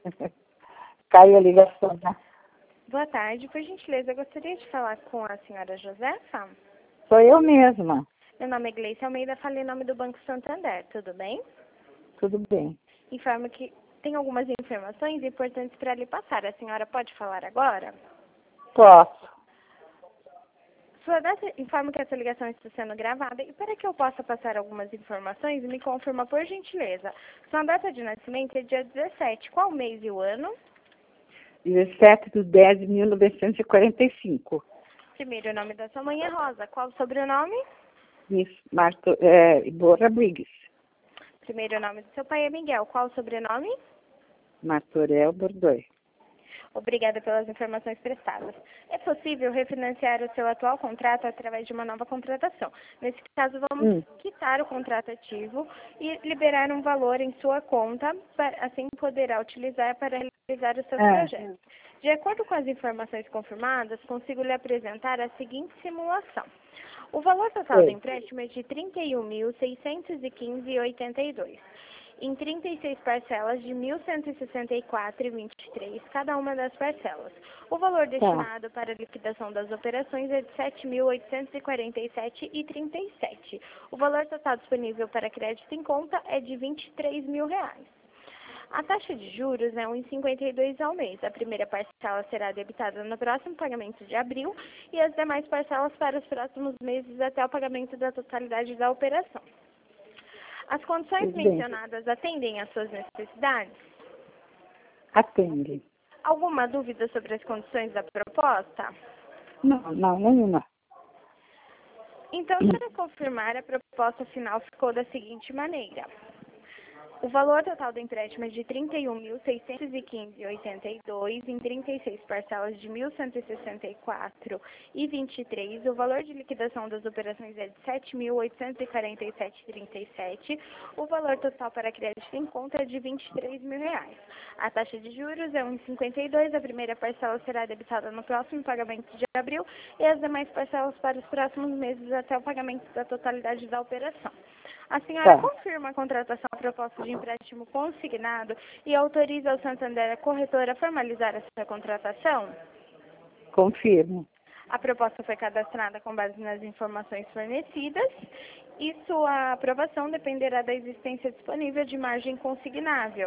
Caiu a ligação, né? Boa tarde, por gentileza, eu gostaria de falar com a senhora Josefa. Sou eu mesma. Meu nome é Gleice Almeida, falei em nome do Banco Santander, tudo bem? Tudo bem. Informo que tem algumas informações importantes para lhe passar. A senhora pode falar agora? Posso. Informo que essa ligação está sendo gravada e para que eu possa passar algumas informações, me confirma por gentileza. Sua data de nascimento é dia 17. Qual mês e o ano? 17/10/1945. Primeiro, o nome da sua mãe é Rosa. Qual o sobrenome? Isso, Iborra Briggs. Primeiro, o nome do seu pai é Miguel. Qual o sobrenome? Martorell Bordoi. Obrigada pelas informações prestadas. É possível refinanciar o seu atual contrato através de uma nova contratação. Nesse caso, vamos quitar o contrato ativo e liberar um valor em sua conta, assim poderá utilizar para realizar os seus projetos. De acordo com as informações confirmadas, consigo lhe apresentar a seguinte simulação. O valor total do empréstimo é de R$ 31.615,82. Em 36 parcelas de R$ 1.164,23, cada uma das parcelas. O valor destinado para a liquidação das operações é de R$ 7.847,37. O valor total disponível para crédito em conta é de R$ 23 mil. A taxa de juros é 1,52 ao mês. A primeira parcela será debitada no próximo pagamento de abril e as demais parcelas para os próximos meses até o pagamento da totalidade da operação. As condições mencionadas atendem às suas necessidades? Atende. Alguma dúvida sobre as condições da proposta? Não, nenhuma. Então, para confirmar, a proposta final ficou da seguinte maneira. O valor total do empréstimo é de R$ 31.615,82 em 36 parcelas de R$ 1.164,23. O valor de liquidação das operações é de R$ 7.847,37. O valor total para crédito em conta é de R$ 23 mil. A taxa de juros é 1,52. A primeira parcela será debitada no próximo pagamento de abril e as demais parcelas para os próximos meses até o pagamento da totalidade da operação. A senhora confirma a contratação da proposta de empréstimo consignado e autoriza o Santander, a corretora, a formalizar essa contratação? Confirmo. A proposta foi cadastrada com base nas informações fornecidas e sua aprovação dependerá da existência disponível de margem consignável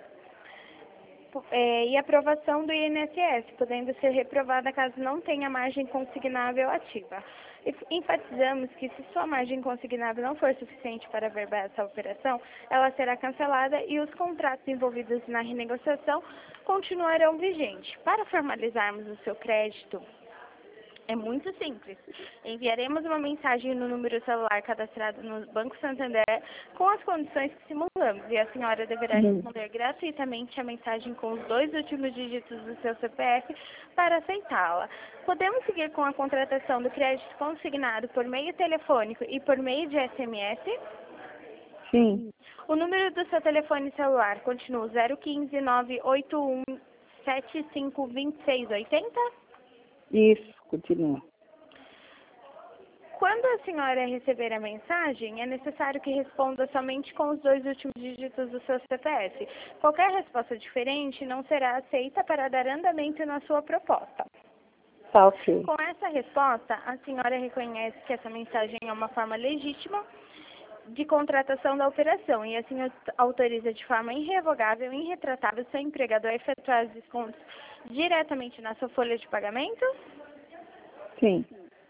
e aprovação do INSS, podendo ser reprovada caso não tenha margem consignável ativa. Enfatizamos que se sua margem consignável não for suficiente para averbar essa operação, ela será cancelada e os contratos envolvidos na renegociação continuarão vigentes. Para formalizarmos o seu crédito, é muito simples. Enviaremos uma mensagem no número celular cadastrado no Banco Santander com as condições que simulamos e a senhora deverá responder gratuitamente a mensagem com os 2 últimos dígitos do seu CPF para aceitá-la. Podemos seguir com a contratação do crédito consignado por meio telefônico e por meio de SMS? Sim. O número do seu telefone celular continua 015 981 75 26 80? Isso, continua. Quando a senhora receber a mensagem, é necessário que responda somente com os 2 últimos dígitos do seu CPF. Qualquer resposta diferente não será aceita para dar andamento na sua proposta. Tá ok. Com essa resposta, a senhora reconhece que essa mensagem é uma forma legítima de contratação da operação e assim autoriza de forma irrevogável e irretratável seu empregador a efetuar os descontos diretamente na sua folha de pagamento? Sim.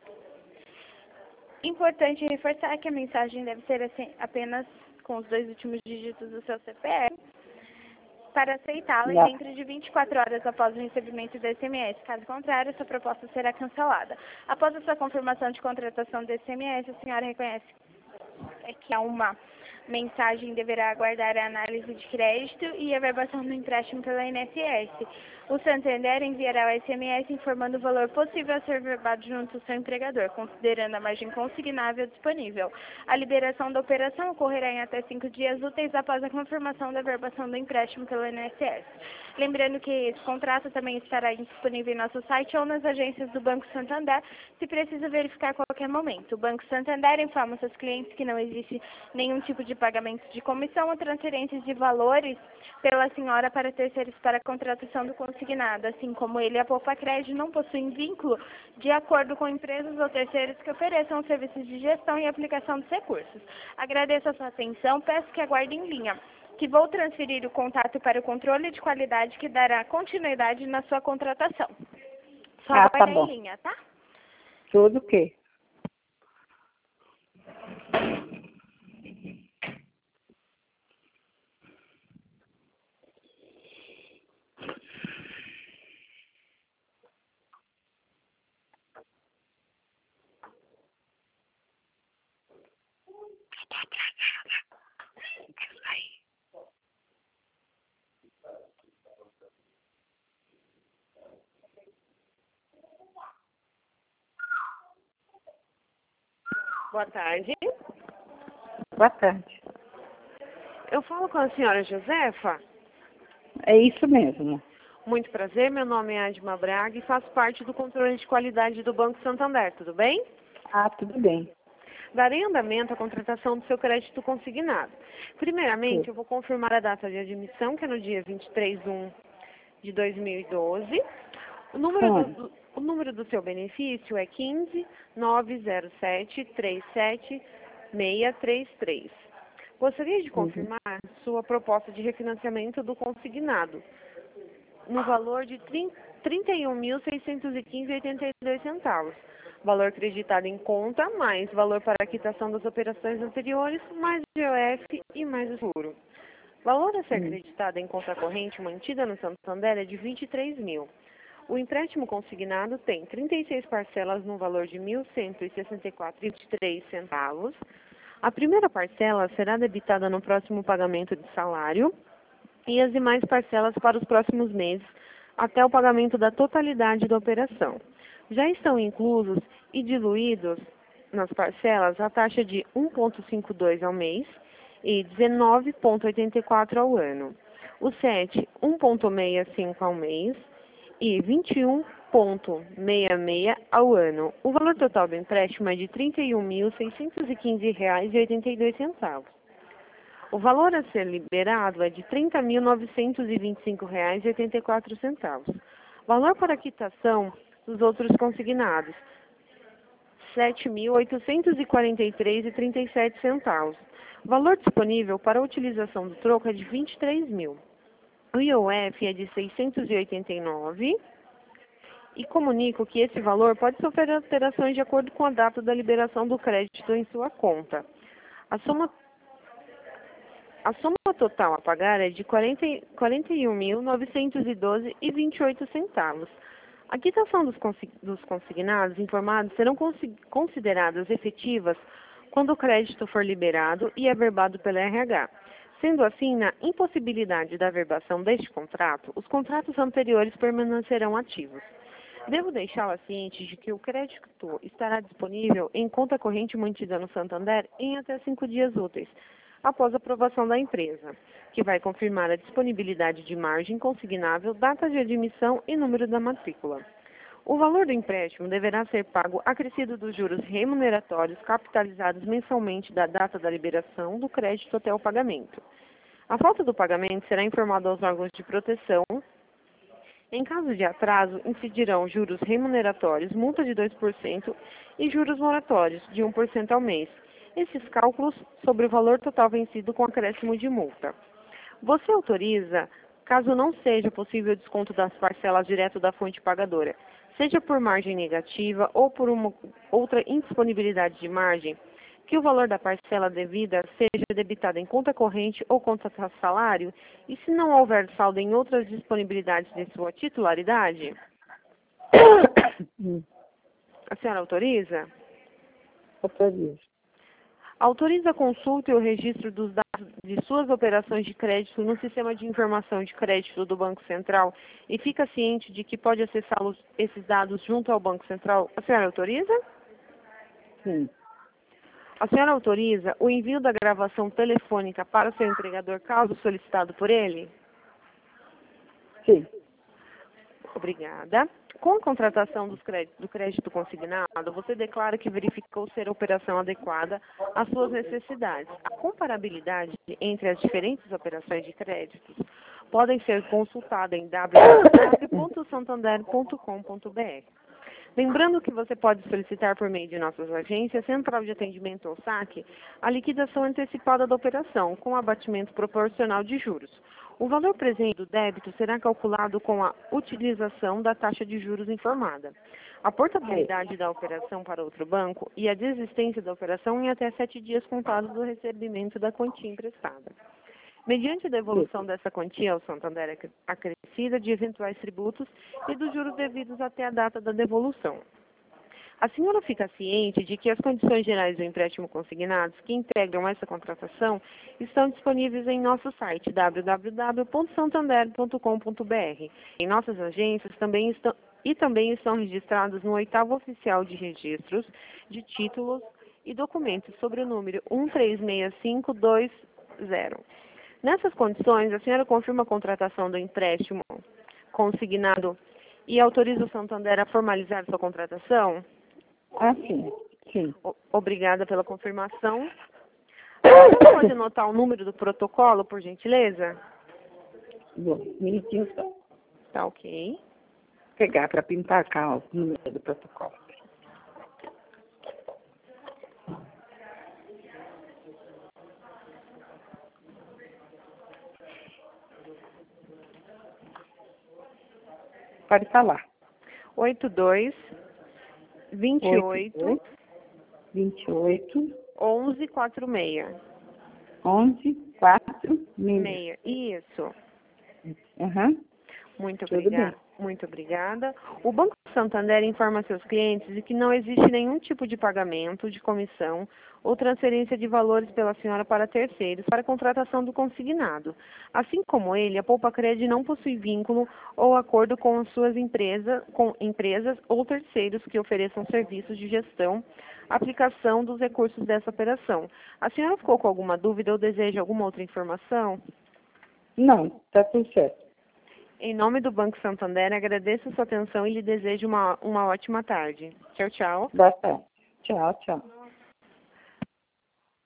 Importante reforçar que a mensagem deve ser apenas com os 2 últimos dígitos do seu CPF para aceitá-la e dentro de 24 horas após o recebimento do SMS. Caso contrário, essa proposta será cancelada. Após a sua confirmação de contratação do SMS, a senhora reconhece que há uma mensagem deverá aguardar a análise de crédito e a verbação do empréstimo pela INSS. O Santander enviará o SMS informando o valor possível a ser verbado junto ao seu empregador, considerando a margem consignável disponível. A liberação da operação ocorrerá em até 5 dias úteis após a confirmação da verbação do empréstimo pela INSS. Lembrando que esse contrato também estará disponível em nosso site ou nas agências do Banco Santander, se precisa verificar a qualquer momento. O Banco Santander informa seus clientes que não existe nenhum tipo de pagamento de comissão ou transferências de valores pela senhora para terceiros para a contratação do consignado, assim como ele e a Poupa Crédito não possuem vínculo de acordo com empresas ou terceiros que ofereçam serviços de gestão e aplicação dos recursos. Agradeço a sua atenção, peço que aguarde em linha, que vou transferir o contato para o controle de qualidade que dará continuidade na sua contratação. Só Tá aguarde bom. em linha, tá? Tudo o quê? Boa tarde. Boa tarde. Eu falo com a senhora Josefa. É isso mesmo. Muito prazer, meu nome é Adma Braga e faço parte do controle de qualidade do Banco Santander, tudo bem? Ah, tudo bem. Darei andamento à contratação do seu crédito consignado. Primeiramente, Sim. eu vou confirmar a data de admissão, que é no dia 23/1 de 2012. O número do seu benefício é 15.907.37.633. Gostaria de confirmar sua proposta de refinanciamento do consignado, no valor de R$ 31.615,82. Valor creditado em conta, mais valor para a quitação das operações anteriores, mais IOF e mais o seguro. Valor a ser acreditado em conta corrente mantida no Santander é de R$ 23.000. O empréstimo consignado tem 36 parcelas no valor de R$ 1.164,23. A primeira parcela será debitada no próximo pagamento de salário e as demais parcelas para os próximos meses, até o pagamento da totalidade da operação. Já estão inclusos e diluídos nas parcelas a taxa de 1,52 ao mês e 19,84 ao ano. O SET, 1,65 ao mês e 21,66 ao ano. O valor total do empréstimo é de R$ 31.615,82. O valor a ser liberado é de R$ 30.925,84. Valor para quitação dos outros consignados, R$ 7.843,37. Valor disponível para a utilização do troco é de R$ 23.000. O IOF é de R$ 689 e comunico que esse valor pode sofrer alterações de acordo com a data da liberação do crédito em sua conta. A soma total a pagar é de R$ 41.912,28. A quitação dos consignados informados serão consideradas efetivas quando o crédito for liberado e averbado pela RH. Sendo assim, na impossibilidade da averbação deste contrato, os contratos anteriores permanecerão ativos. Devo deixá-la ciente de que o crédito estará disponível em conta corrente mantida no Santander em até 5 dias úteis, após a aprovação da empresa, que vai confirmar a disponibilidade de margem consignável, data de admissão e número da matrícula. O valor do empréstimo deverá ser pago acrescido dos juros remuneratórios capitalizados mensalmente da data da liberação do crédito até o pagamento. A falta do pagamento será informada aos órgãos de proteção. Em caso de atraso, incidirão juros remuneratórios, multa de 2% e juros moratórios de 1% ao mês. Esses cálculos sobre o valor total vencido com acréscimo de multa. Você autoriza, caso não seja possível o desconto das parcelas direto da fonte pagadora, seja por margem negativa ou por uma outra indisponibilidade de margem, que o valor da parcela devida seja debitado em conta corrente ou conta salário, e se não houver saldo em outras disponibilidades de sua titularidade? A senhora autoriza? Autorizo. Autoriza a consulta e o registro dos dados de suas operações de crédito no sistema de informação de crédito do Banco Central e fica ciente de que pode acessar esses dados junto ao Banco Central. A senhora autoriza? Sim. A senhora autoriza o envio da gravação telefônica para o seu empregador, caso solicitado por ele? Sim. Obrigada. Com a contratação do crédito consignado, você declara que verificou ser a operação adequada às suas necessidades. A comparabilidade entre as diferentes operações de créditos podem ser consultada em www.santander.com.br. Lembrando que você pode solicitar por meio de nossas agências, Central de Atendimento ou SAC, a liquidação antecipada da operação, com abatimento proporcional de juros. O valor presente do débito será calculado com a utilização da taxa de juros informada. A portabilidade da operação para outro banco e a desistência da operação em até 7 dias contados do recebimento da quantia emprestada. Mediante a devolução dessa quantia ao Santander acrescida de eventuais tributos e dos juros devidos até a data da devolução. A senhora fica ciente de que as condições gerais do empréstimo consignados que integram essa contratação estão disponíveis em nosso site www.santander.com.br. Em nossas agências também estão registrados no 8º Oficial de Registros de Títulos e Documentos sobre o número 1365220. Nessas condições, a senhora confirma a contratação do empréstimo consignado e autoriza o Santander a formalizar sua contratação? Ah, sim. Sim. Obrigada pela confirmação. Você pode anotar o número do protocolo, por gentileza? Bom, minutinho só. Tá ok. Vou pegar para pintar cá o número do protocolo. Pode falar. 82 28 28 11 46. 11 4 6. Isso. Aham. Muito Tudo obrigada. bem. Muito obrigada. O Banco Santander informa a seus clientes de que não existe nenhum tipo de pagamento, de comissão ou transferência de valores pela senhora para terceiros para a contratação do consignado. Assim como ele, a Poupa Cred não possui vínculo ou acordo com suas empresas ou terceiros que ofereçam serviços de gestão, aplicação dos recursos dessa operação. A senhora ficou com alguma dúvida ou deseja alguma outra informação? Não, está tudo certo. Em nome do Banco Santander, agradeço a sua atenção e lhe desejo uma ótima tarde. Tchau, tchau. Boa tarde. Tchau, tchau.